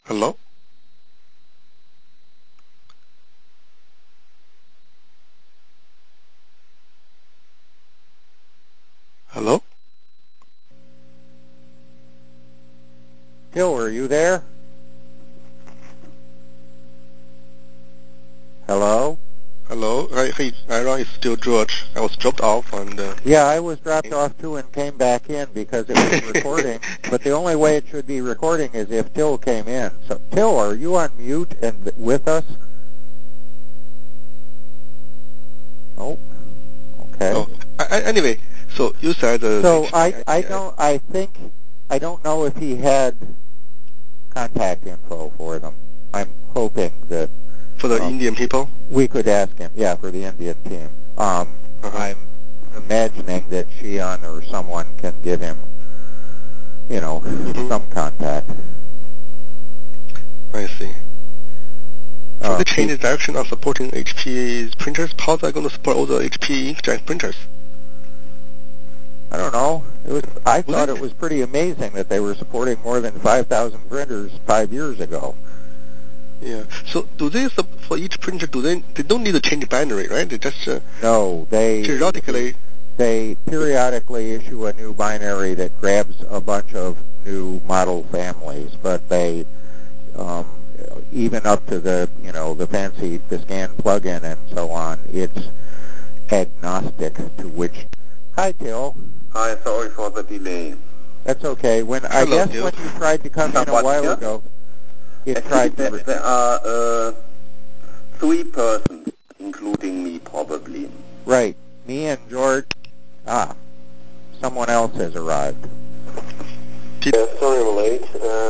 Hello? Hello? Phil, are you there? Hello? Hello? Hey, Ira, it's still George. I was dropped off and... Yeah, I was dropped off too and came back in because it was recording. But the only way it should be recording is if Till came in. So, Till, are you on mute and with us? Oh, okay. Oh, anyway, so you said... So I don't know if he had contact info for them. I'm hoping that for the Indian people? we could ask him. Yeah, for the Indian team. I'm imagining that Xi'an or someone can give him, some contact. I see. So they changed the direction of supporting HP printers. How are they going to support all the HP inkjet printers? I don't know. I thought it was pretty amazing that they were supporting more than 5,000 printers 5 years ago. Yeah. So do they, for each printer, they don't need to change binary, right? They just no, periodically issue a new binary that grabs a bunch of new model families, but they even up to the the scan plugin and so on, it's agnostic to which. Hi, Till. Hi, sorry for the delay. That's okay. When Hello, when you tried to come in a while ago, it tried to. There are 3 persons, including me, probably. Right, me and George. Someone else has arrived. Yeah, sorry I'm late.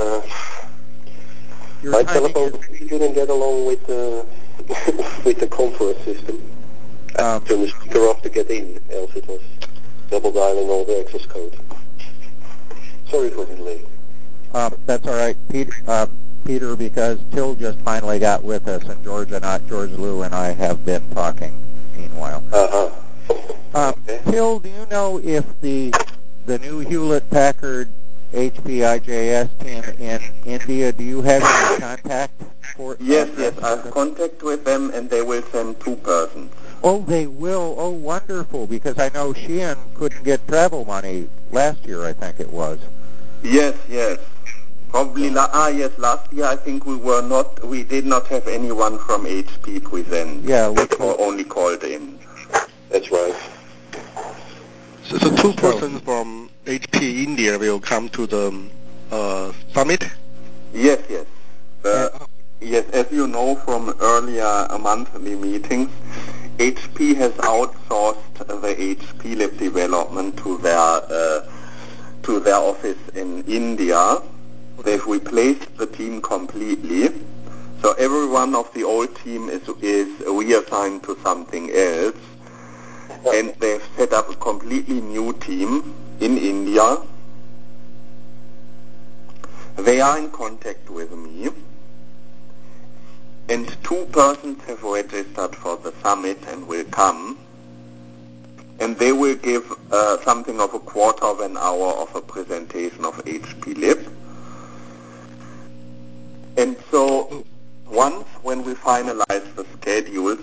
My telephone didn't get along with with the conference system. I had to turn the speaker off to get in, else it was double dialing all the access code. Sorry for the delay. That's all right, Peter, because Till just finally got with us, and George Lou and I have been talking meanwhile. Okay. Till, do you know if the new Hewlett-Packard HP IJS team in India, do you have any contact for? Yes, I have contact with them, and they will send 2 persons. Oh, they will. Oh, wonderful, because I know Xi'an couldn't get travel money last year, I think it was. Yes. Probably, last year I think we did not have anyone from HP present. Yeah, they only called in. That's right. So 2 persons from HP India will come to the summit? Yes. Yes, as you know from earlier monthly meetings, HP has outsourced the HP Lab development to their office in India. They've replaced the team completely. So everyone of the old team is reassigned to something else. And they've set up a completely new team in India. They are in contact with me. And 2 persons have registered for the summit and will come. And they will give something of a quarter of an hour of a presentation of HP Lib. And so once when we finalize the schedules,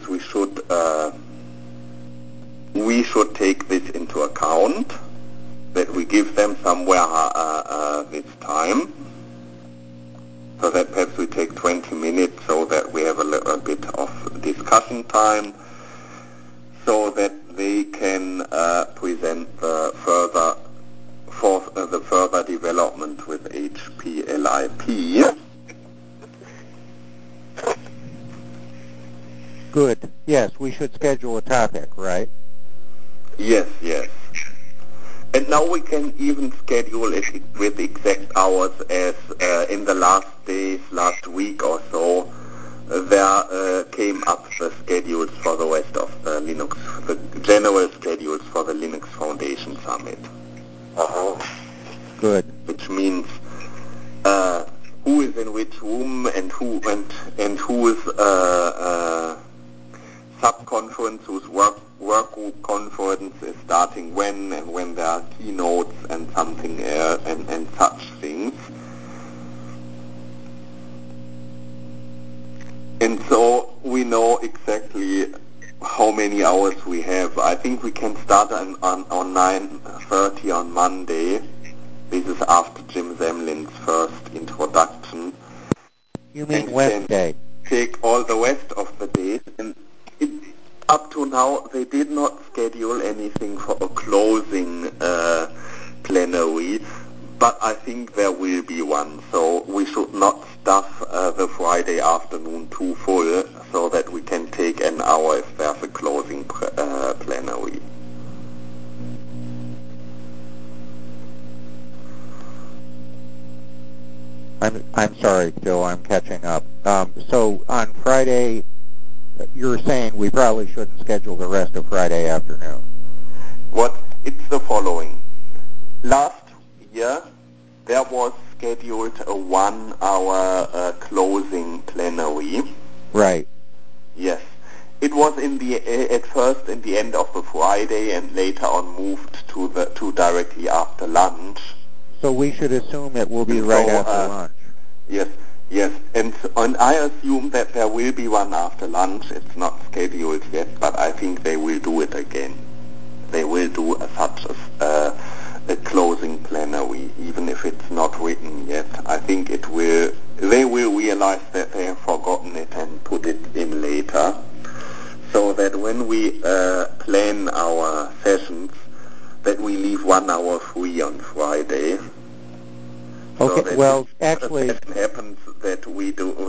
we should take this into account, that we give them somewhere this time, so that perhaps we take 20 minutes so that we have a little bit of discussion time, so that they can present the further development with HP LIP. Good. Yes, we should schedule a topic, right? Yes. And now we can even schedule it with exact hours, as in the last week or so, there came up the schedules for the rest of the general schedules for the Linux Foundation Summit. Good. Which means who is in which room and who is sub-conference, whose work group conference is starting when, and when there are keynotes and something and such things. many hours we have. I think we can start on 9:30 on Monday. This is after Jim Zemlin's first introduction. You mean Wednesday? Take all the rest of the days. And up to now, they did not schedule anything for a closing plenary, but I think there will be one. So we should not stuff the Friday afternoon too full, so that we can take an hour if there's a closing plenary. I'm sorry, Phil, I'm catching up. So on Friday, you're saying we probably shouldn't schedule the rest of Friday afternoon. It's the following. Last year, there was scheduled a 1 hour closing plenary. Right. Yes. It was at first in the end of the Friday and later on moved to directly after lunch. So we should assume it will be right after lunch. Yes, and I assume that there will be one after lunch. It's not scheduled yet, but I think they will do it again. They will do such a closing plenary, even if it's not written yet. I think they will realize that they have forgotten it and put it in later, so that when we plan our sessions, that we leave 1 hour free on Friday. Okay. So well, actually, it happens that we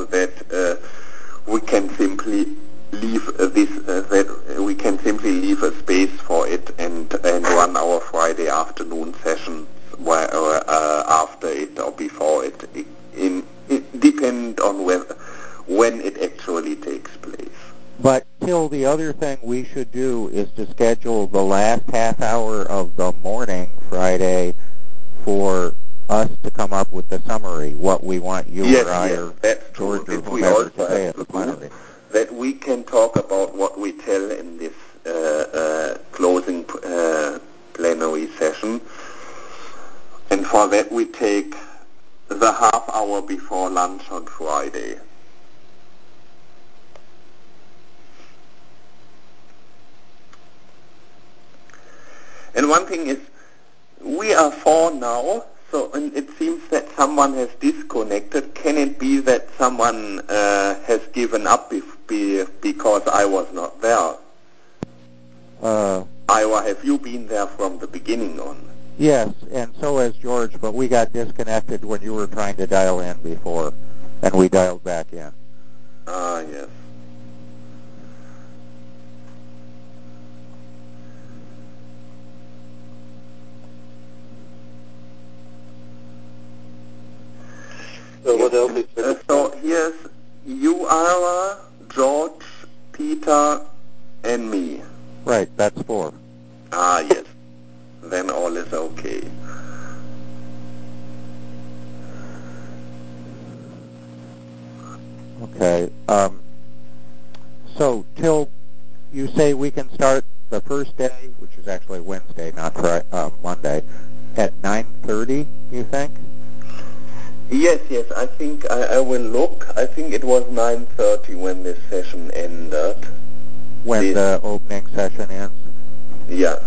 can simply leave we can simply leave a space for it and 1 hour Friday afternoon session after it or before it. It depends on when it actually takes place. But Till, the other thing we should do is to schedule the last half hour of the morning Friday for us to come up with the summary, what we want you or I or George or whomever to say at the plenary. That we can talk about what we tell in this closing plenary session. And for that we take the half hour before lunch on Friday. And one thing is, we are 4 now, and it seems that someone has disconnected. Can it be that someone has given up because I was not there? Iowa, have you been there from the beginning on? Yes, and so has George, but we got disconnected when you were trying to dial in before, and we dialed back in. Ah, yes. So what else is so here's you, Ira, George, Peter, and me. Right, that's 4. Ah, yes. Then all is okay. Okay. So, Till, you say we can start the first day, which is actually Wednesday, not Monday, at 9:30, you think? Yes, I think I will look. I think it was 9:30 when this session ended. When the opening session ends? Yes.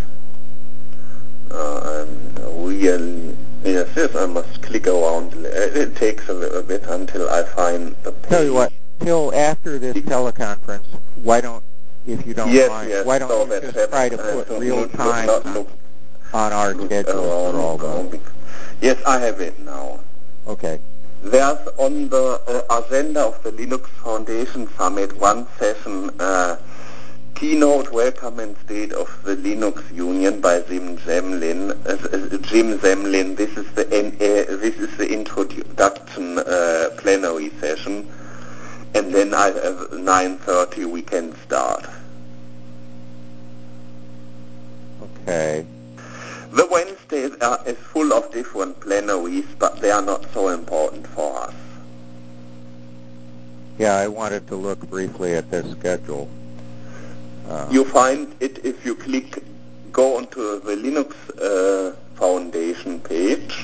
And really, yes, I must click around. It takes a little bit until I find the page. Tell you what, Till, after this teleconference, why don't, if you don't mind, why don't you just try to put real time on our schedule for all those? Yes, I have it now. Okay. There's on the agenda of the Linux Foundation Summit one session, Keynote Welcome and State of the Linux Union by Jim Zemlin. This is the introduction plenary session, and then at 9:30 we can start. Okay. The Wednesday is full of different plenaries, but they are not so important for us. Yeah, I wanted to look briefly at this schedule. You find it if you go onto the Linux Foundation page,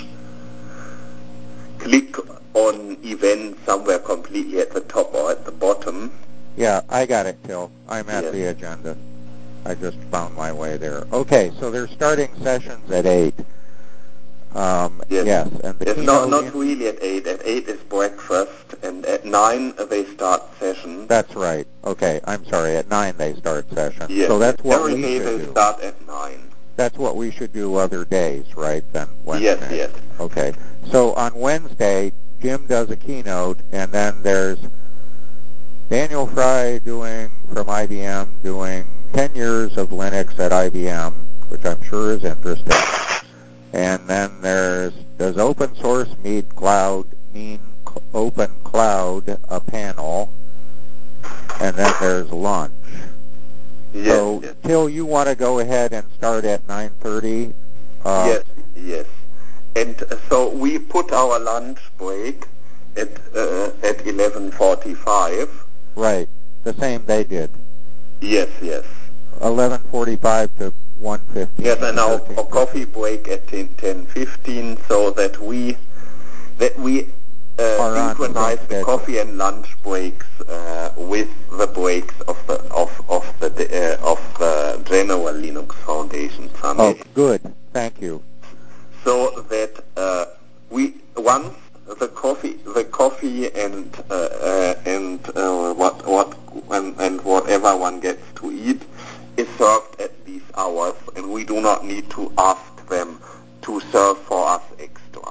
click on events somewhere completely at the top or at the bottom, Yeah, I got it, Till. I'm at the agenda. I just found my way there. Okay, so they're starting sessions at 8. Yes, and the keynote... Not really at 8. At 8 is breakfast, and at 9 they start sessions. That's right. Okay, I'm sorry. At 9 they start sessions. Yes. So that's what Every we day should they do. start at 9. That's what we should do other days, right, than Wednesday? Yes. Okay. So on Wednesday, Jim does a keynote, and then there's Daniel Fry from IBM doing 10 years of Linux at IBM, which I'm sure is interesting. And then does open source mean open cloud, a panel, and then there's lunch. So, Till, you want to go ahead and start at 9:30? Yes. And so we put our lunch break at 11:45. Right, the same they did. Yes. 11:45 to 1:15. Yes, and our coffee break at 10:15, so that we synchronize the coffee and lunch breaks with the breaks of the General Linux Foundation Summit. Oh, good. Thank you. So that once the coffee and whatever one gets to eat is served at these hours, and we do not need to ask them to serve for us extra.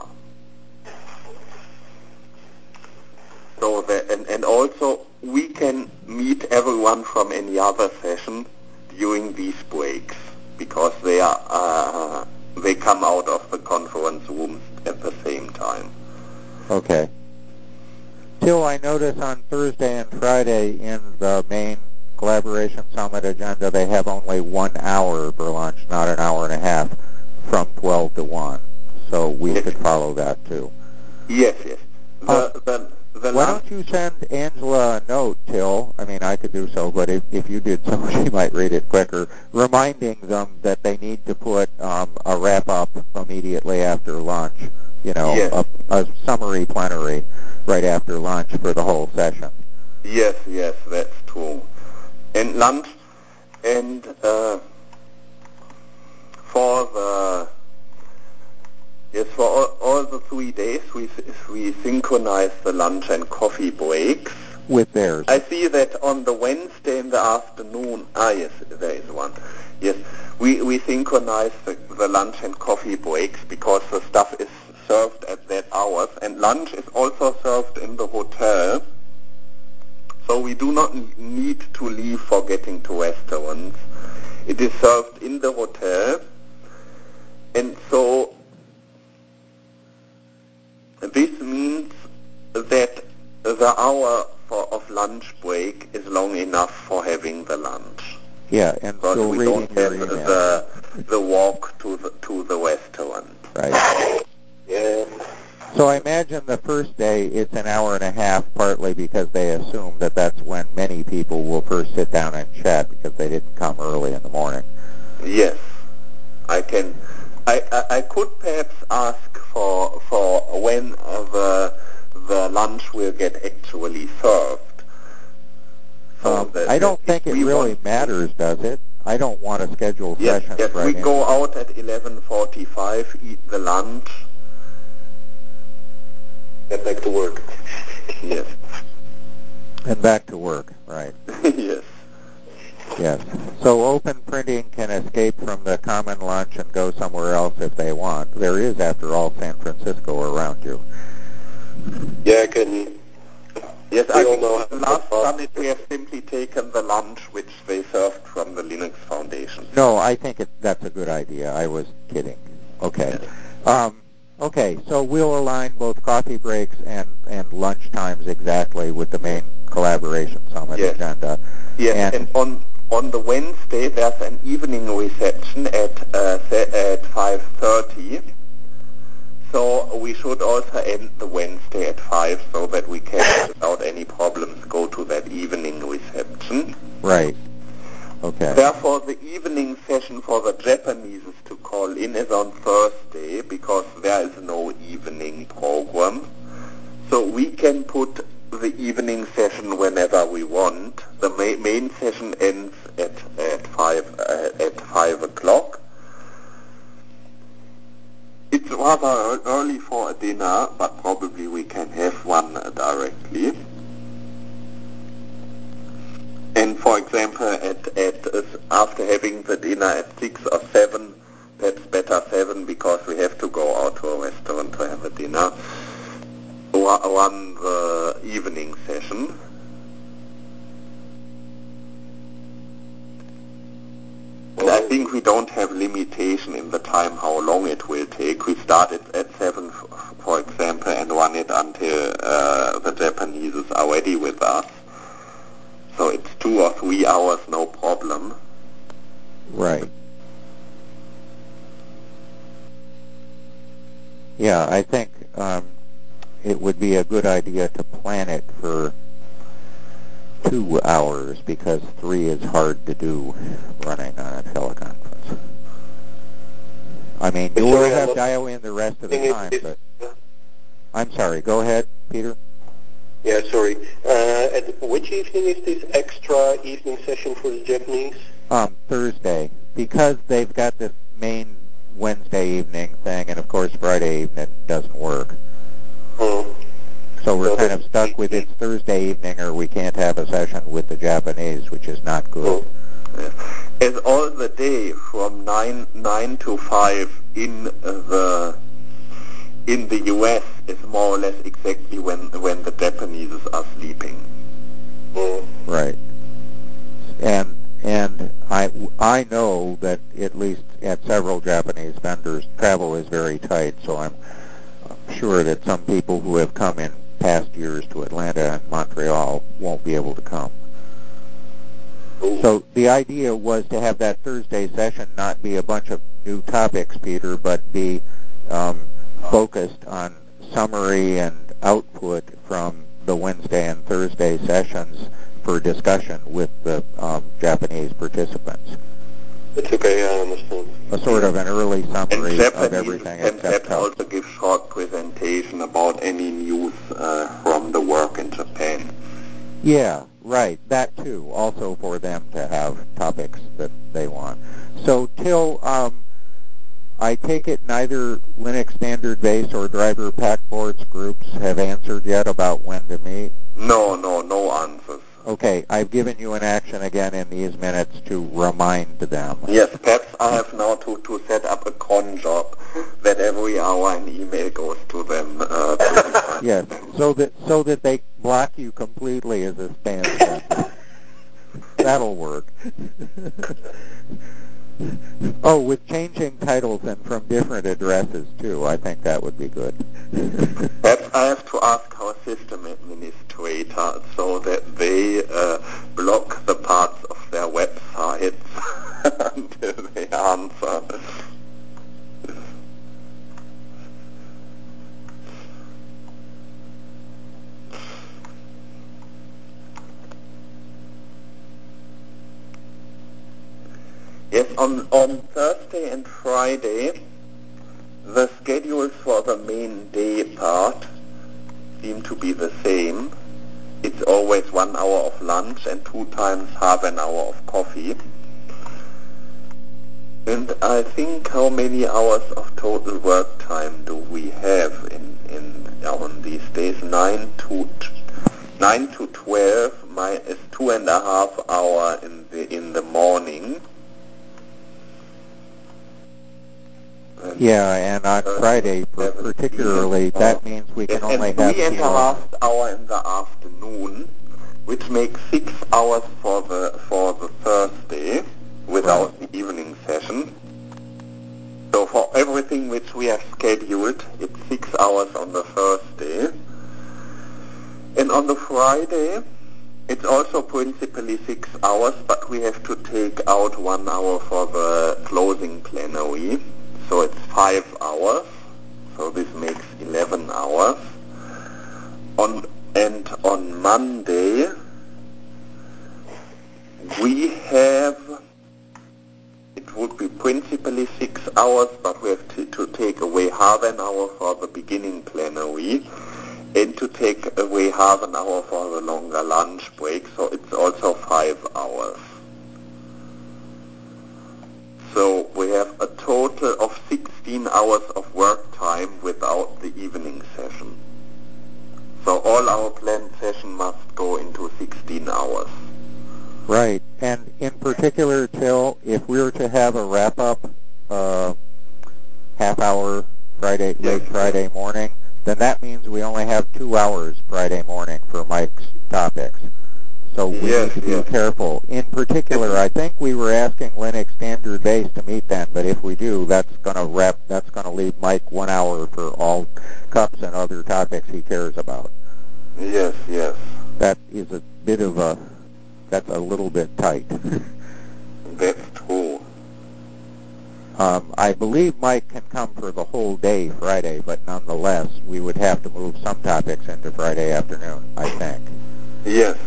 So and also we can meet everyone from any other session during these breaks, because they come out of the conference rooms at the same time. Okay. Till, I notice on Thursday and Friday in the main Collaboration Summit agenda, they have only 1 hour for lunch, not an hour and a half, from 12 to 1. So we could follow that too. Yes. Why don't you send Angela a note, Till? I mean, I could do so, but if you did so, she might read it quicker, reminding them that they need to put a wrap-up immediately after lunch, a summary plenary right after lunch for the whole session. Yes, that's true. And lunch, and for all the 3 days, we synchronize the lunch and coffee breaks with theirs. I see that on the Wednesday in the afternoon. Yes, there is one. Yes, we synchronize the lunch and coffee breaks because the stuff is served at that hours, and lunch is also served in the hotel. So we do not need to leave for getting to restaurants. It is served in the hotel, and so this means that the hour of lunch break is long enough for having the lunch. Yeah, and so we don't have the walk to the restaurant. Right. Yeah. So I imagine the first day it's an hour and a half, partly because they assume that that's when many people will first sit down and chat because they didn't come early in the morning. Yes, I can. I could perhaps ask for when the lunch will get actually served. So I don't think it really matters, does it? I don't want to schedule sessions right now. Yes, we go out at 11:45, eat the lunch, get back to work. Yes. And back to work, right. Yes. Yes. So open printing can escape from the common lunch and go somewhere else if they want. There is, after all, San Francisco around you. Yeah, I can. Yes, I think last summit we have simply taken the lunch which they served from the Linux Foundation. No, I think that's a good idea. I was kidding. Okay. Yes. Okay, so we'll align both coffee breaks and lunch times exactly with the main Collaboration Summit agenda. Yes, and on the Wednesday there's an evening reception at 5:30. So we should also end the Wednesday at 5 so that we can, without any problems, go to that evening reception. Right. Okay. Therefore, the evening session for the Japanese to call in is on Thursday because there is no evening program. So we can put the evening session whenever we want. The main session ends at 5 o'clock. It's rather early for a dinner, but probably we can have one directly. And for example, after having the dinner at 6 or 7, perhaps better 7 because we have to go out to a restaurant to have a dinner, run the evening session. And I think we don't have limitation in the time how long it will take. We start it at 7, for example, and run it until the Japanese are ready with us. So it's 2 or 3 hours, no problem. Right. Yeah, I think it would be a good idea to plan it for 2 hours because 3 is hard to do running on a teleconference. I mean, you will have dial in the rest of the time, but... I'm sorry, go ahead, Peter. Yeah, sorry. At which evening is this extra evening session for the Japanese? Thursday, because they've got this main Wednesday evening thing, and of course Friday evening doesn't work. Oh. So we're kind of stuck with it's Thursday evening, or we can't have a session with the Japanese, which is not good. As all the day from 9 to 5 in the U.S. is more or less exactly when the Japanese are sleeping. Right. And I know that at least at several Japanese vendors, travel is very tight, so I'm sure that some people who have come in past years to Atlanta and Montreal won't be able to come. So the idea was to have that Thursday session not be a bunch of new topics, Peter, but be focused on summary and output from the Wednesday and Thursday sessions for discussion with the Japanese participants. It's okay, I understand. A sort of an early summary of everything except also give short presentation about any news from the work in Japan. Yeah, right. That too. Also for them to have topics that they want. So till I take it neither Linux Standard Base or Driver Packboards groups have answered yet about when to meet? No answers. Okay, I've given you an action again in these minutes to remind them. Yes, perhaps I have now to set up a cron job that every hour an email goes to them. Yes, so that they block you completely as a spam sender. That'll work. Oh, with changing titles and from different addresses, too. I think that would be good. Perhaps I have to ask our system administrator so that they block the parts of their websites until they answer. Yes, on Thursday and Friday, the schedules for the main day part seem to be the same. It's always 1 hour of lunch and 2 times half an hour of coffee. And I think how many hours of total work time do we have on these days? 9 to 12 is 2.5 hours in the morning. Yeah, and on Friday, particularly, that means we can only have 3.5 hours in the afternoon, which makes 6 hours for the Thursday without the evening session. So for everything which we have scheduled, it's 6 hours on the Thursday. And on the Friday, it's also principally 6 hours, but we have to take out 1 hour for the closing plenary. So it's 5 hours. So this makes 11 hours. On Monday, we have, it would be principally 6 hours, but we have to take away half an hour for the beginning plenary and to take away half an hour for the longer lunch break, so it's also 5 hours. out the evening session. So all our planned session must go into 16 hours. Right. And in particular, Till, if we were to have a wrap-up half-hour late Friday morning, then that means we only have 2 hours Friday morning for Mike's topics. So we need to be careful. In particular, I think we were asking Linux standard base to meet then, but if we do, that's going to leave Mike 1 hour for all cups and other topics he cares about. Yes. That is that's a little bit tight. That's true. I believe Mike can come for the whole day Friday, but nonetheless, we would have to move some topics into Friday afternoon, I think. Yes.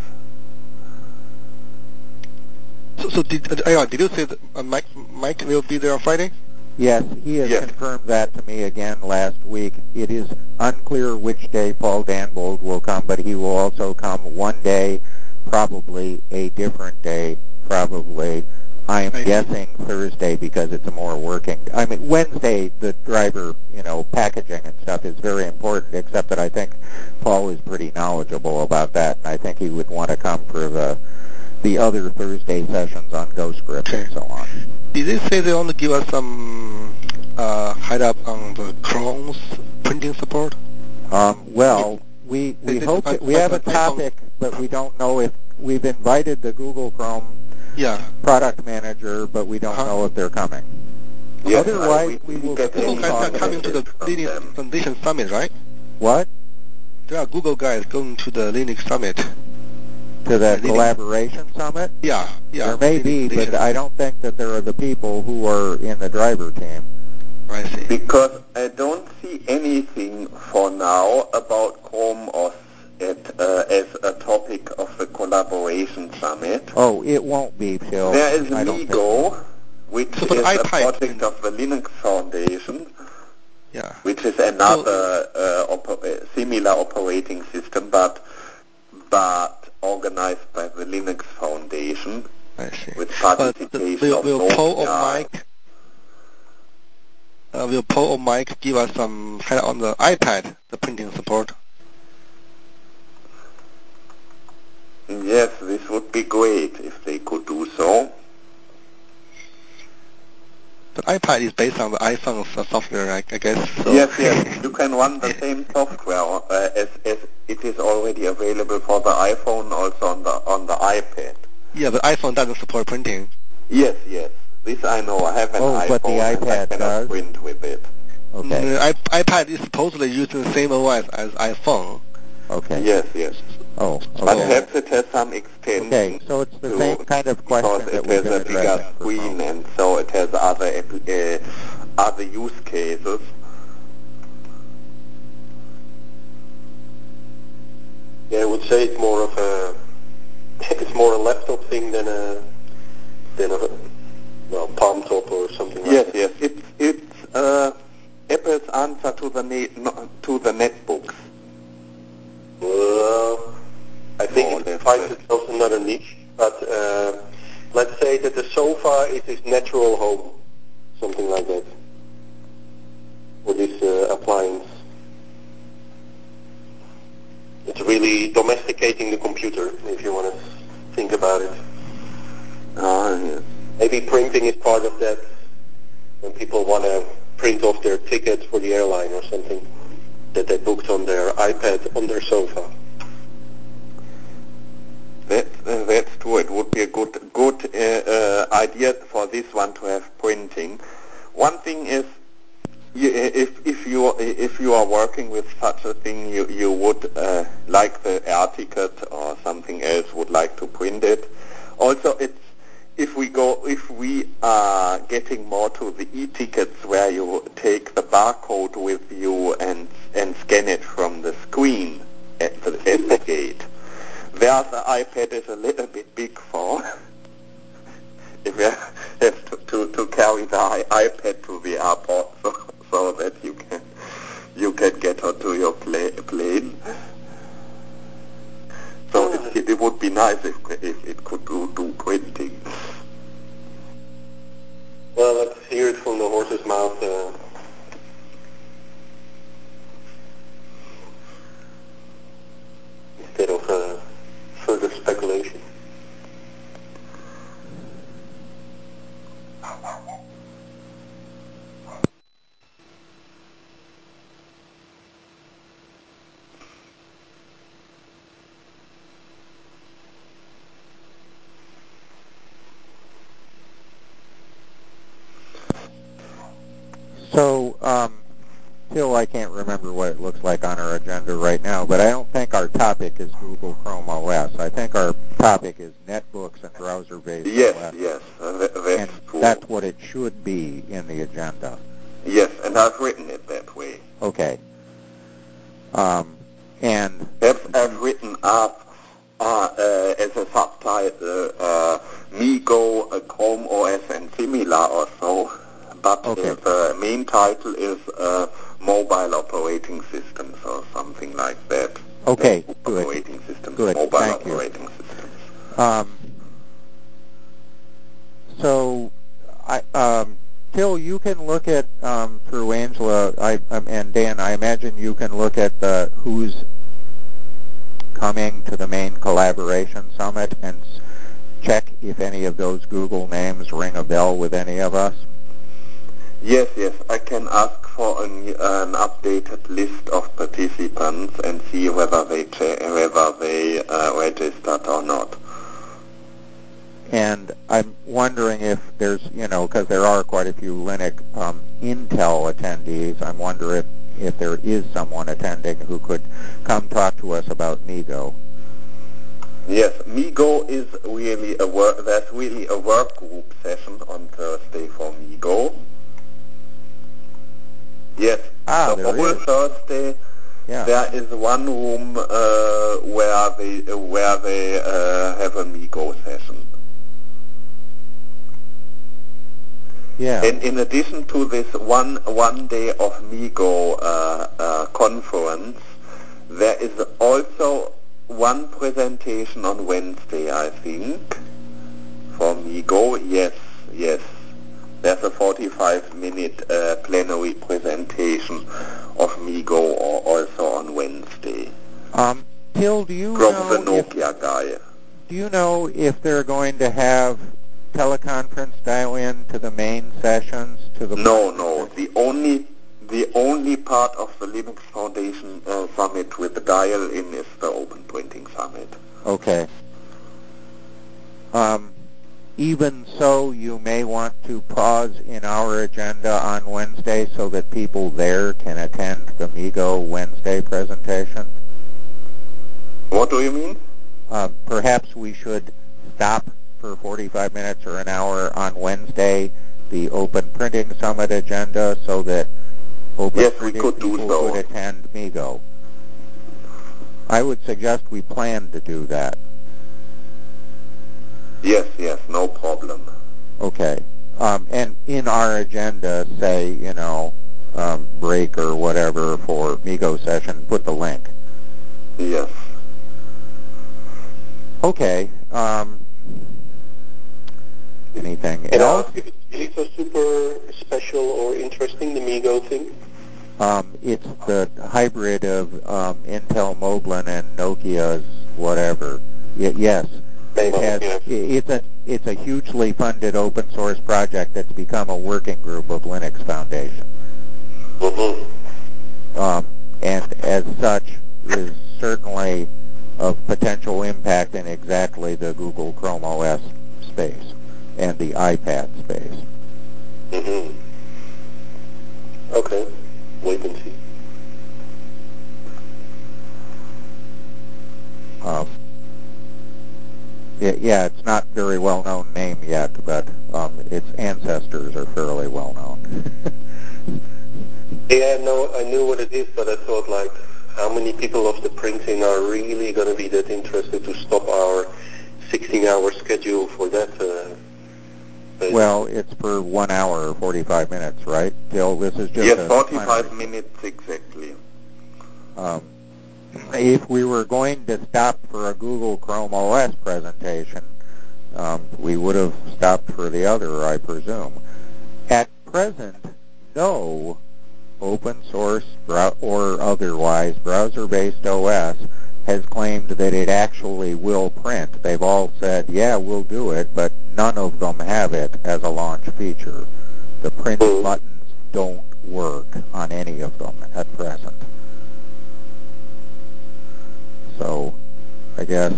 So did you say that Mike will be there on Friday? Yes, he has confirmed that to me again last week. It is unclear which day Paul Danbold will come, but he will also come one day, probably a different day, probably. I am guessing Thursday because it's a more working. I mean, Wednesday, the driver, packaging and stuff is very important, except that I think Paul is pretty knowledgeable about that, and I think he would want to come for the other Thursday sessions on GoScript and so on. Did they say they want to give us some head up on the Chrome's printing support? Well, we hope that we have a topic, but we don't know if we've invited the Google Chrome product manager, but we don't know if they're coming. Yes, otherwise, we will Google guys are coming to the Linux Foundation Summit, right? What? There are Google guys going to the Linux Summit. To the collaboration summit? Yeah. There may be, but I don't think that there are the people who are in the driver team. I see. Because I don't see anything for now about Chrome OS as a topic of the collaboration summit. Oh, it won't be, Phil. There is MeeGo, which is a project of the Linux Foundation, which is another similar operating system, but organized by the Linux Foundation. I see. With participation of Nokia. Will Paul or Mike give us some help on the iPad, the printing support? Yes, this would be great if they could do so. But iPad is based on the iPhone's software, I guess. So. Yes. You can run the same software as it is already available for the iPhone, also on the iPad. Yeah, but iPhone doesn't support printing. Yes. This I know. I have an iPhone. But the iPad and I cannot print with it. Okay. iPad is supposedly using the same OS as iPhone. Okay. Yes. Oh, okay. But perhaps it has some extension. Okay, so it's the same kind of question that we've been addressing. Because it has a bigger screen, and so it has other use cases. Yeah, I would say it's more a laptop thing than a palm top or something like that. Yes. It's Apple's answer to the netbooks. Well, I think it finds itself another niche, but let's say that the sofa is its natural home, something like that, for this appliance. It's really domesticating the computer, if you want to think about it. Yes. Maybe printing is part of that, when people want to print off their tickets for the airline or something that they booked on their iPad on their sofa. That's true. It would be a good idea for this one to have printing. One thing is, if you are working with such a thing, you would like the air ticket or something else, would like to print it. Also, if we are getting more to the e-tickets where you take the barcode with you and scan it from the screen at the gate. There the iPad is a little bit big for. If you have to carry the iPad to the airport so that you can get onto your plane. So it would be nice if it could do printing. Well, let's hear it from the horse's mouth. Till, I can't remember what it looks like on our agenda right now, but I don't think our topic is Google Chrome OS. I think our topic is netbooks and browser-based OS. Yes, and true. That's what it should be in the agenda. Yes, and I've written it that way. Okay. And perhaps I've written up as a subtitle MeGo, Chrome OS and similar or so, but okay. The main title is Mobile Operating Systems or something like that. Okay, good. Operating systems, good. Mobile Thank operating you. systems. So, Till, you can look at through Angela and Dan. I imagine you can look at who's coming to the main collaboration summit and check if any of those Google names ring a bell with any of us. Yes, I can ask for an updated list of participants and see whether they registered or not. And I'm wondering if there's, because there are quite a few Linux Intel attendees, I'm wondering if there is someone attending who could come talk to us about MeGo. Yes, MeGo is really there's really a work group session on Thursday for MeGo. Yes, the whole Thursday. Yeah. There is one room where they have a MeGo session. Yeah. And in addition to this one day of MeGo conference, there is also one presentation on Wednesday, I think, for MeGo. Yes. There's a 45-minute plenary presentation of MeGo also on Wednesday. Till, do you from know the Nokia guy? Do you know if they're going to have teleconference dial-in to the main sessions? No. The only part of the Linux Foundation Summit with the dial-in is the Open Printing Summit. Okay. Even so, you may want to pause in our agenda on Wednesday so that people there can attend the MeGo Wednesday presentation. What do you mean? Perhaps we should stop for 45 minutes or an hour on Wednesday the Open Printing Summit agenda so that Open Printing people could attend MeGo. I would suggest we plan to do that. Yes, no problem. Okay. And in our agenda, say, break or whatever for MeGo session, put the link. Yes. Okay. Anything else? Is it so super special or interesting, the MeGo thing? It's the hybrid of Intel Moblin and Nokia's whatever. Yes. It's a hugely funded open source project that's become a working group of Linux Foundation. Mm-hmm. And as such is certainly of potential impact in exactly the Google Chrome OS space and the iPad space. Mm-hmm. Okay. Wait and see. Yeah, it's not very well-known name yet, but its ancestors are fairly well-known. Yeah, no, I knew what it is, but I thought, how many people of the printing are really going to be that interested to stop our 16-hour schedule for that? Well, it's per 1 hour or 45 minutes, right? Till this is just 45 minutes exactly. If we were going to stop for a Google Chrome OS presentation, we would have stopped for the other, I presume. At present, no open source or otherwise browser-based OS has claimed that it actually will print. They've all said, yeah, we'll do it, but none of them have it as a launch feature. The print buttons don't work on any of them at present. So I guess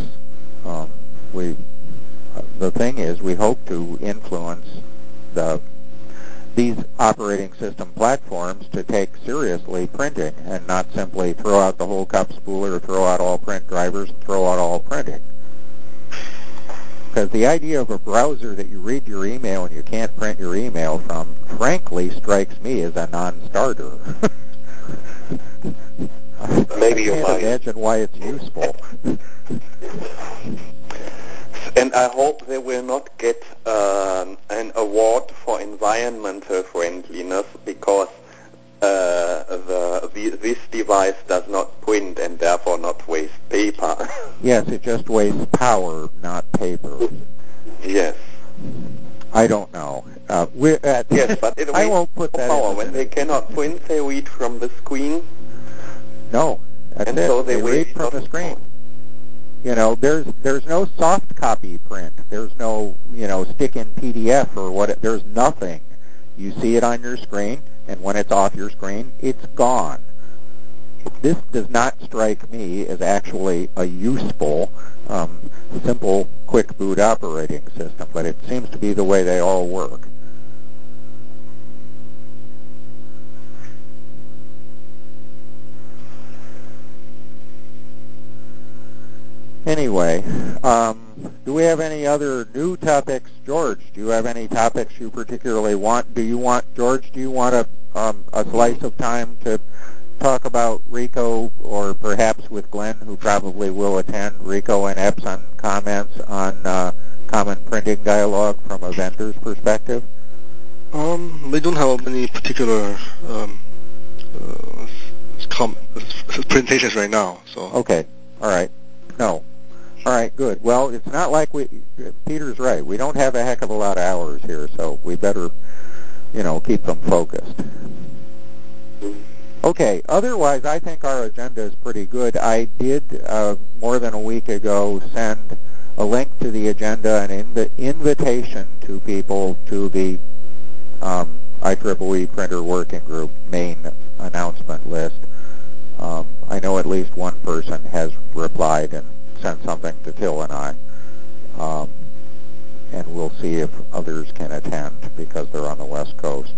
the thing is we hope to influence the these operating system platforms to take seriously printing and not simply throw out the whole cup spooler, throw out all print drivers, and throw out all printing. Because the idea of a browser that you read your email and you can't print your email from, frankly, strikes me as a non-starter. Maybe I can't imagine why it's useful. And I hope they will not get an award for environmental friendliness because this device does not print and therefore not waste paper. Yes, it just wastes power, not paper. Yes. I don't know. Yes, but it I won't put that power. in When they cannot print, they read from the screen. No, that's and it. So they read from the screen. Power. You know, there's no soft copy print. There's no, stick in PDF or what. There's nothing. You see it on your screen, and when it's off your screen, it's gone. This does not strike me as actually a useful, simple, quick boot operating system, but it seems to be the way they all work. Anyway, do we have any other new topics? George, do you have any topics you particularly want? George, do you want a slice of time to talk about Rico, or perhaps with Glenn, who probably will attend, Rico and Epson comments on Common Printing Dialogue from a vendor's perspective? We don't have any particular presentations right now. So. Okay. All right. No. All right, good. Well, it's not like Peter's right. We don't have a heck of a lot of hours here, so we better, keep them focused. Okay, otherwise, I think our agenda is pretty good. I did, more than a week ago, send a link to the agenda and invitation to people to the IEEE Printer Working Group main announcement list. I know at least one person has replied and sent something to Till and I, and we'll see if others can attend because they're on the West Coast.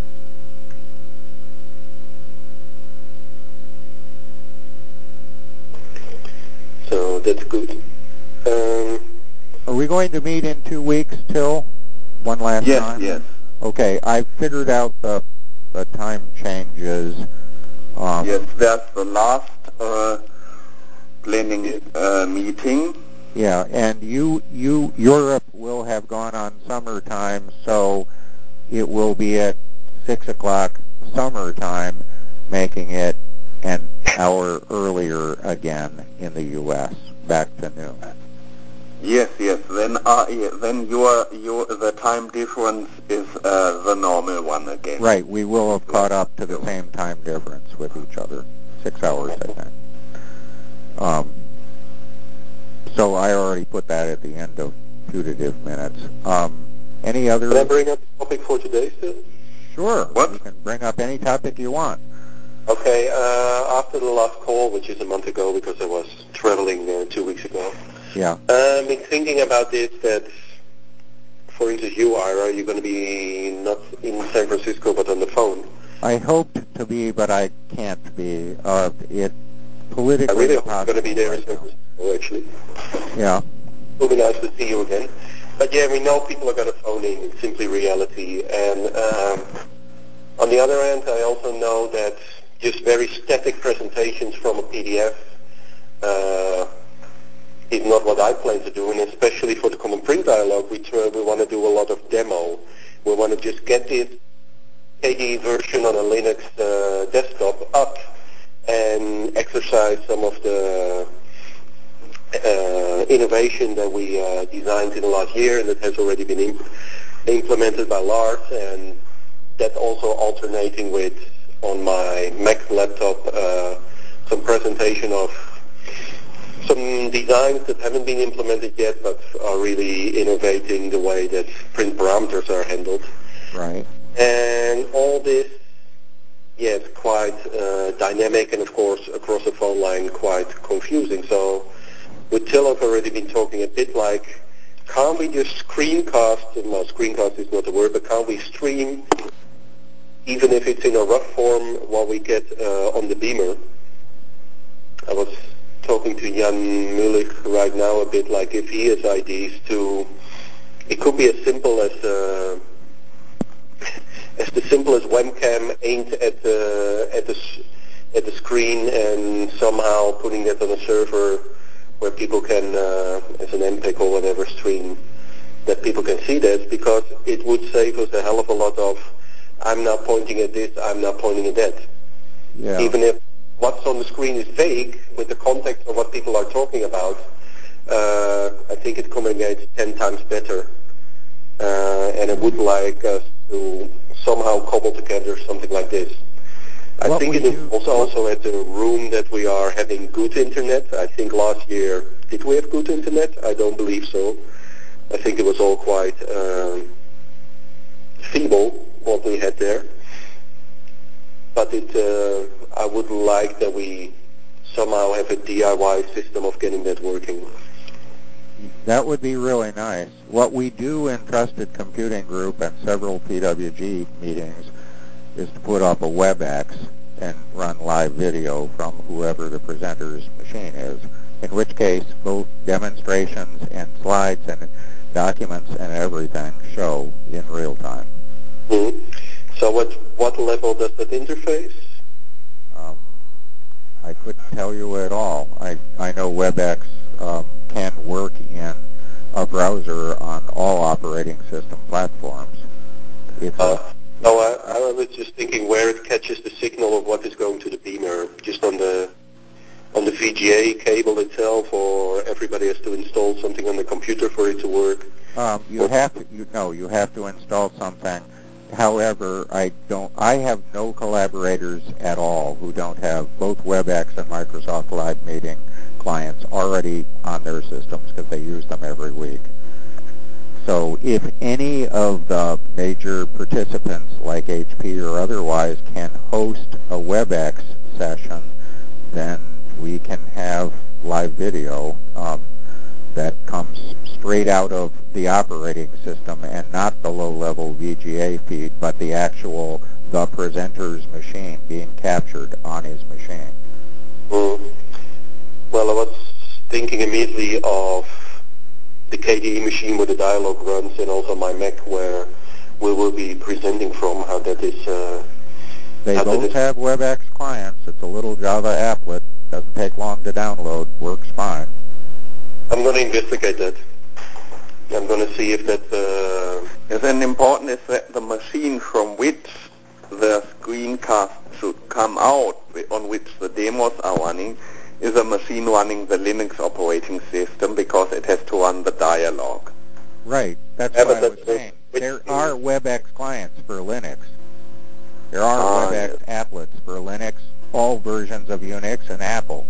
So that's good. Are we going to meet in 2 weeks, Till? One last time? Yes. Okay, I figured out the time changes. Yes, that's the last planning meeting. Yeah, and Europe will have gone on summertime, so it will be at 6 o'clock summertime, making it an hour earlier again in the U.S., back to noon. Yes. Then the time difference is the normal one again. Right. We will have caught up to the same time difference with each other. 6 hours, I think. So I already put that at the end of putative minutes. Any other? Can I bring up a topic for today still? Sure. What? You can bring up any topic you want. Okay. After the last call, which is a month ago because I was traveling 2 weeks ago. Yeah. I've been thinking about this, that, for instance, you, Ira, you're going to be not in San Francisco but on the phone. I hoped to be, but I can't be. It politically I really hope possible. you're going to be there right in San Francisco, actually. Yeah. It will be nice to see you again. But yeah, we know people are going to phone in. It's simply reality. And on the other hand, I also know that just very static presentations from a PDF is not what I plan to do, and especially for the Common Print Dialogue, we want to do a lot of demo. We want to just get this KDE version on a Linux desktop up and exercise some of the innovation that we designed in the last year and that has already been implemented by Lars, and that's also alternating with, on my Mac laptop, some presentation of some designs that haven't been implemented yet but are really innovating the way that print parameters are handled. Right. And all this, it's quite dynamic and, of course, across the phone line, quite confusing. So with Till, I've already been talking a bit like, can't we just screencast, well, screencast is not the word, but can't we stream even if it's in a rough form, what we get on the Beamer. I was talking to Jan Mullich right now a bit, like if he has ideas to, it could be as simple as the simplest webcam aimed at the screen and somehow putting that on a server where people can, as an MPEG or whatever, stream, that people can see that, because it would save us a hell of a lot of, I'm not pointing at this, I'm not pointing at that. Yeah. Even if what's on the screen is vague, with the context of what people are talking about, I think it communicates 10 times better. And I would like us to somehow cobble together something like this. I think it is also at the room that we are having good internet. I think last year, did we have good internet? I don't believe so. I think it was all quite feeble, what we had there. But I would like that we somehow have a DIY system of getting that working. That would be really nice. What we do in Trusted Computing Group and several PWG meetings is to put up a WebEx and run live video from whoever the presenter's machine is, in which case both demonstrations and slides and documents and everything show in real time. Mm-hmm. So what level does that interface? I couldn't tell you at all. I know WebEx can work in a browser on all operating system platforms. I was just thinking where it catches the signal of what is going to the Beamer, just on the VGA cable itself, or everybody has to install something on the computer for it to work. You have to install something. However, I have no collaborators at all who don't have both WebEx and Microsoft Live Meeting clients already on their systems because they use them every week. So if any of the major participants like HP or otherwise can host a WebEx session, then we can have live video that comes straight out of the operating system and not the low-level VGA feed, but the presenter's machine being captured on his machine. Well, I was thinking immediately of the KDE machine where the dialogue runs, and also my Mac where we will be presenting from, how that is... They both have WebEx clients. It's a little Java applet. Doesn't take long to download. Works fine. I'm going to investigate that. I'm going to see if that... Yes, and important is that the machine from which the screencast should come out, on which the demos are running, is a machine running the Linux operating system, because it has to run the dialogue. Right. That's what I was saying. There are WebEx clients for Linux. There are WebEx applets for Linux, all versions of Unix and Apple.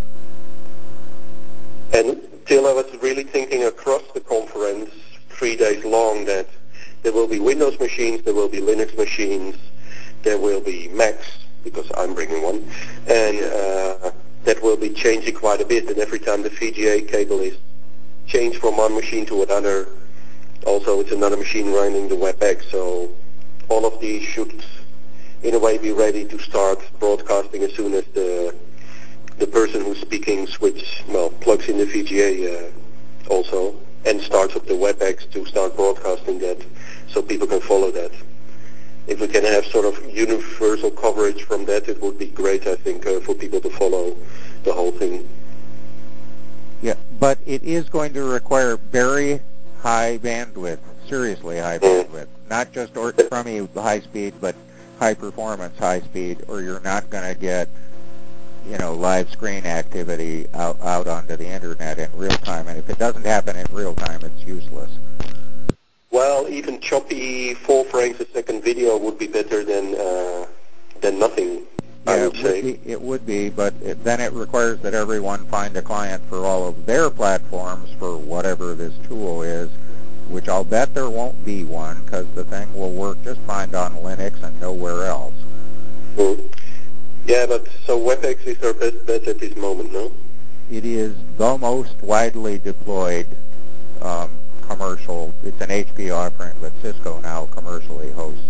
And Till, I was really thinking across the conference, 3 days long, that there will be Windows machines, there will be Linux machines, there will be Macs, because I'm bringing one, and that will be changing quite a bit. And every time the VGA cable is changed from one machine to another, also it's another machine running the WebEx. So all of these should, in a way, be ready to start broadcasting as soon as the person who's speaking plugs in the VGA also, and starts up the WebEx to start broadcasting that, so people can follow that. If we can have sort of universal coverage from that, it would be great, I think, for people to follow the whole thing. Yeah, but it is going to require very high bandwidth, seriously high bandwidth, not just crummy high speed, but high performance high speed, or you're not going to get, live screen activity out onto the internet in real time. And if it doesn't happen in real time, it's useless. Well, even choppy 4 frames a second video would be better than nothing, I would say. It would be, but then it requires that everyone find a client for all of their platforms for whatever this tool is, which I'll bet there won't be one, because the thing will work just fine on Linux and nowhere else. Mm. Yeah, but so WebEx is our best bet at this moment, no? It is the most widely deployed commercial. It's an HP offering, but Cisco now commercially hosts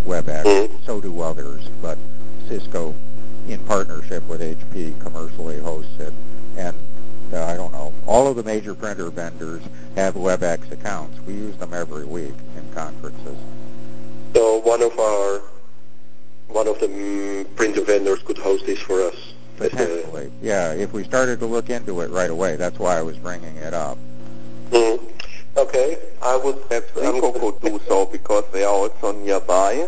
WebEx. So do others, but Cisco, in partnership with HP, commercially hosts it. And I don't know, all of the major printer vendors have WebEx accounts. We use them every week in conferences. So one of the printer vendors could host this for us. Potentially, yeah. If we started to look into it right away, that's why I was bringing it up. Okay, I would. Perhaps Rico could do so because they are also nearby.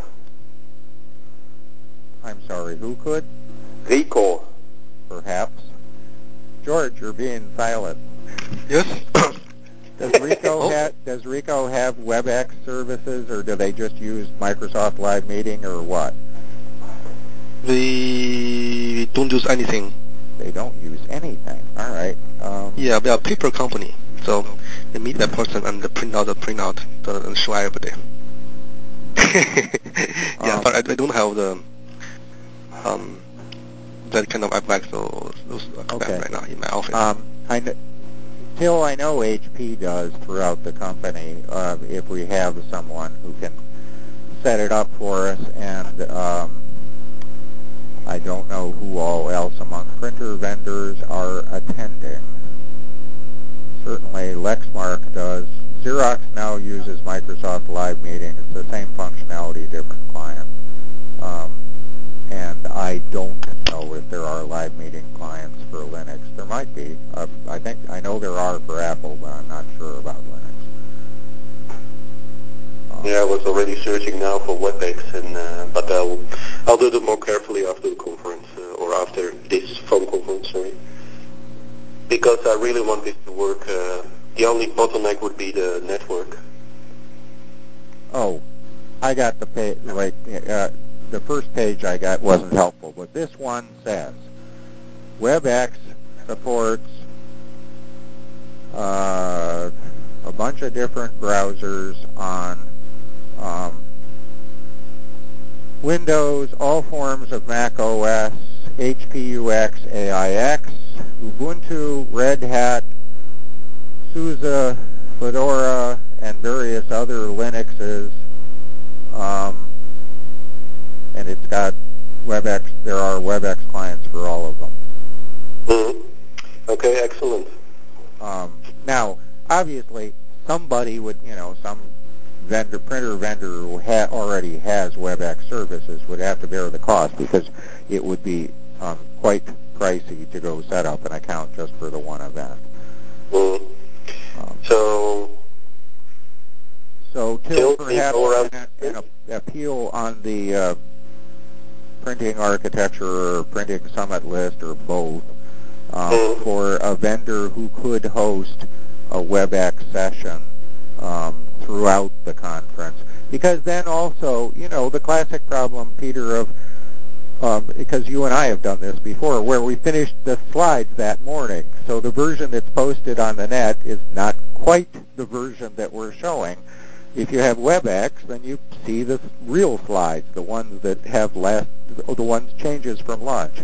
I'm sorry, who could? Rico. Perhaps. George, you're being silent. Yes. Does Rico have WebEx services, or do they just use Microsoft Live Meeting, or what? We don't use anything. They don't use anything. All right. Yeah, we are a paper company, so they meet that person and print out and show everybody. Yeah, but I don't have the that kind of WebEx or those right now in my office. I know HP does throughout the company. If we have someone who can set it up for us, and I don't know who all else among printer vendors are attending. Certainly Lexmark does. Xerox now uses Microsoft Live Meeting. It's the same functionality, different client. And I don't know if there are Live Meeting clients for Linux. There might be. I know there are for Apple, but I'm not sure about Linux. Yeah, I was already searching now for WebEx, but I'll do that more carefully after the conference, or after this phone conference, sorry. Because I really want this to work. The only bottleneck would be the network. Oh, I got the page, right, the first page I got wasn't helpful, but this one says, WebEx supports a bunch of different browsers on Windows, all forms of Mac OS, HP UX, AIX, Ubuntu, Red Hat, SUSE, Fedora, and various other Linuxes. And it's got WebEx. There are WebEx clients for all of them. Okay, excellent. Now, obviously, somebody would, some printer vendor who already has WebEx services would have to bear the cost, because it would be quite pricey to go set up an account just for the one event. So Till, perhaps an appeal on the printing architecture or printing summit list or both for a vendor who could host a WebEx session throughout the conference. Because then also, the classic problem, Peter, of because you and I have done this before, where we finished the slides that morning. So the version that's posted on the net is not quite the version that we're showing. If you have WebEx, then you see the real slides, the ones that have the ones changes from lunch.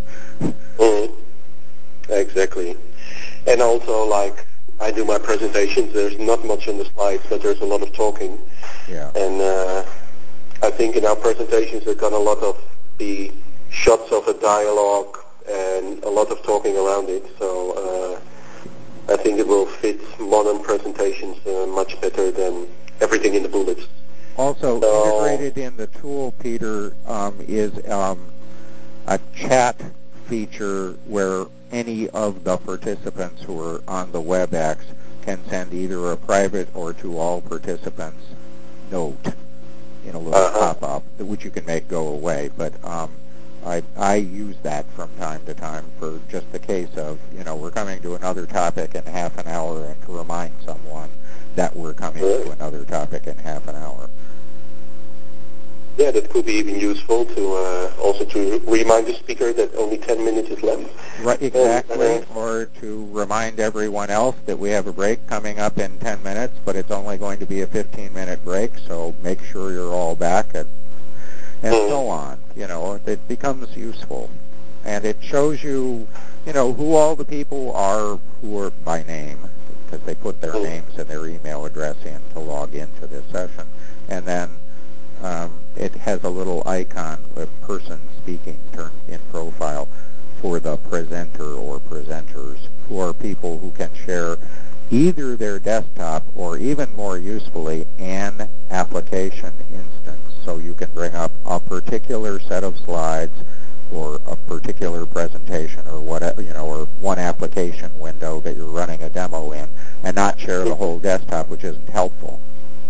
Exactly. And also, like, I do my presentations, there's not much on the slides, but there's a lot of talking. Yeah. And I think in our presentations there's got a lot of the shots of a dialogue and a lot of talking around it. So I think it will fit modern presentations much better than everything in the bullets. Also, integrated in the tool, Peter, is a chat feature where any of the participants who are on the WebEx can send either a private or to all participants note in a little pop-up, which you can make go away. But I use that from time to time for just the case of, we're coming to another topic in half an hour, and to remind someone that we're coming to another topic in half an hour. Yeah, that could be even useful to also to remind the speaker that only 10 minutes is left. Right, exactly, or to remind everyone else that we have a break coming up in 10 minutes, but it's only going to be a 15-minute break, so make sure you're all back, and so on. It becomes useful. And it shows you, who all the people are who are by name, because they put their names and their email address in to log into this session. And then it has a little icon, a person speaking turned in profile for the presenter or presenters, who are people who can share either their desktop or, even more usefully, an application instance. So you can bring up a particular set of slides or a particular presentation or whatever, or one application window that you're running a demo in, and not share the whole desktop, which isn't helpful.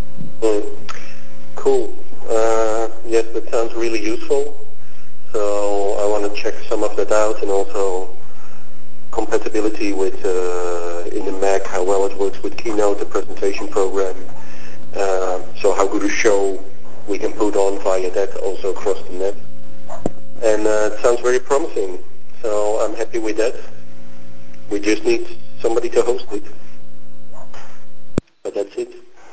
Cool. Yes, that sounds really useful. So I want to check some of that out, and also compatibility with in the Mac, how well it works with Keynote, the presentation program. So how good a show we can put on via that also across the net. And it sounds very promising. So I'm happy with that. We just need somebody to host it. But that's it.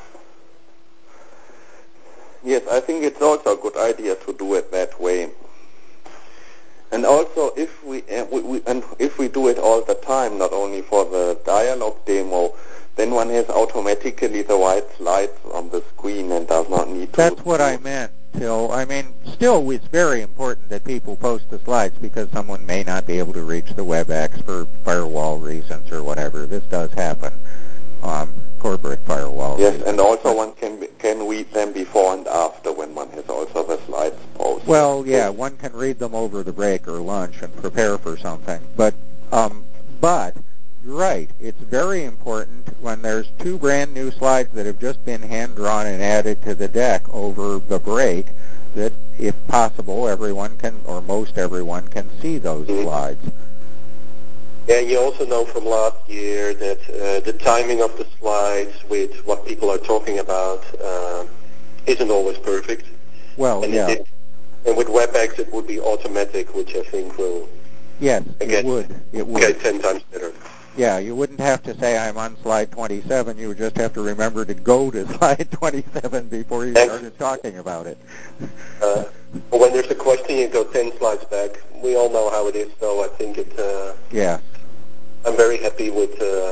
Yes, I think it's also a good idea to do it that way. And also, if we do it all the time, not only for the dialogue demo, then one has automatically the right slides on the screen and does not need to... That's what I meant, Till. I mean, still, it's very important that people post the slides because someone may not be able to reach the WebEx for firewall reasons or whatever. This does happen. Corporate firewall. Yes, and also one can read them before and after when one has also the slides posted. Well, yeah, one can read them over the break or lunch and prepare for something. But you're right. It's very important when there's two brand new slides that have just been hand-drawn and added to the deck over the break that, if possible, everyone can, or most everyone can see those slides. Yeah, you also know from last year that the timing of the slides with what people are talking about isn't always perfect. Well, and yeah. And with WebEx, it would be automatic, which I think will it would. Get 10 times better. Yeah, you wouldn't have to say I'm on slide 27. You would just have to remember to go to slide 27 before you started talking about it. When there's a question, you go 10 slides back. We all know how it is, so I think it... yeah. I'm very happy with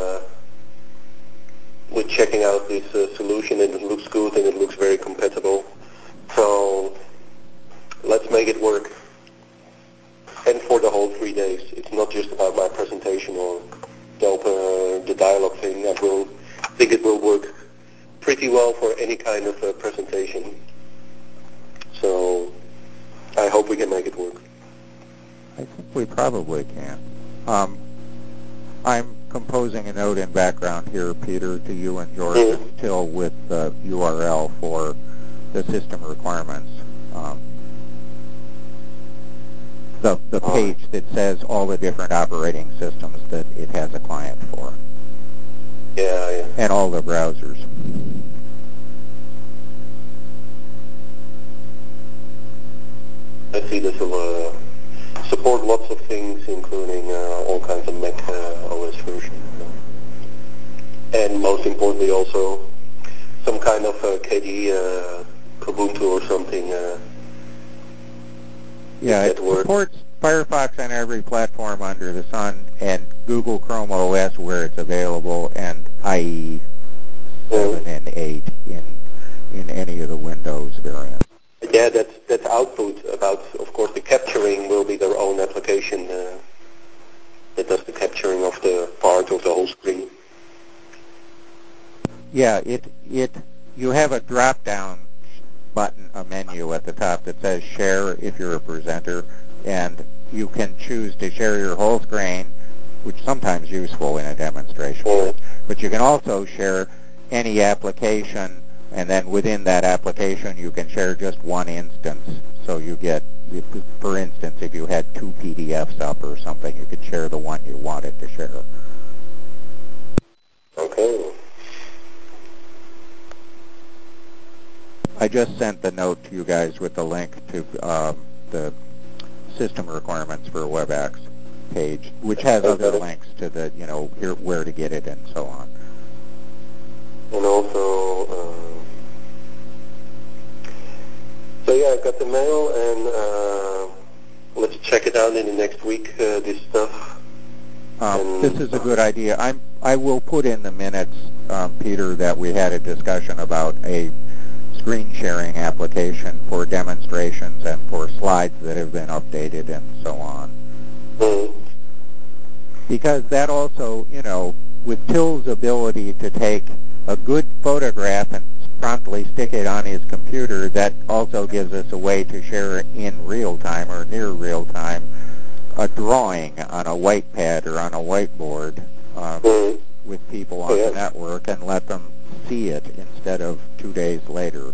checking out this solution, and it looks good, and it looks very compatible. So let's make it work. And for the whole 3 days. It's not just about my presentation or the dialogue thing. I think it will work pretty well for any kind of presentation. So I hope we can make it work. I think we probably can. I'm composing a note in background here, Peter, to you and George and Till with the URL for the system requirements. The page that says all the different operating systems that it has a client for. Yeah. And all the browsers. I see this will support lots of things, including all kinds of Mac OS versions. And most importantly also some kind of KDE Kubuntu or something. Yeah, it supports Firefox on every platform under the sun, and Google Chrome OS where it's available, and IE 7 and 8 in any of the Windows variants. Yeah, that's output. About, of course, the capturing will be their own application that does the capturing of the part of the whole screen. Yeah, you have a drop-down button, a menu at the top that says share if you're a presenter, and you can choose to share your whole screen, which is sometimes useful in a demonstration, but you can also share any application, and then within that application you can share just one instance. So you get, for instance, if you had 2 PDFs up or something, you could share the one you wanted to share. Okay. I just sent the note to you guys with the link to the system requirements for WebEx page, which has other links to the, here, where to get it and so on. And also, so yeah, I got the mail, and let's check it out in the next week, this stuff. This is a good idea. I will put in the minutes, Peter, that we had a discussion about a screen sharing application for demonstrations and for slides that have been updated and so on. Because that also, with Till's ability to take a good photograph and promptly stick it on his computer, that also gives us a way to share in real time or near real time a drawing on a white pad or on a whiteboard with people on the network and let them see it instead of 2 days later.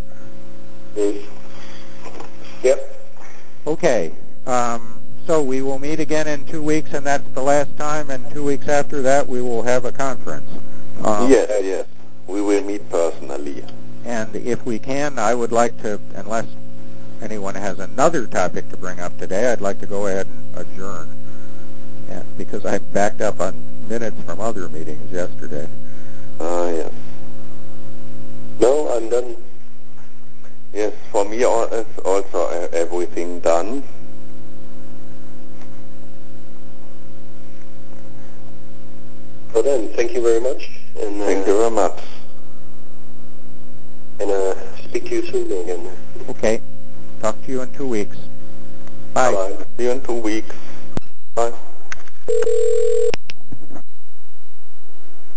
Yep. Okay. So we will meet again in 2 weeks, and that's the last time, and 2 weeks after that we will have a conference. Yes. We will meet personally. And if we can, I would like to, unless anyone has another topic to bring up today, I'd like to go ahead and adjourn, because I backed up on minutes from other meetings yesterday. Yes. No, I'm done. Yes, for me it's also everything done. Well then, thank you very much. And, thank you very much. And speak to you soon again. Okay. Talk to you in 2 weeks. Bye. Bye. See you in 2 weeks. Bye.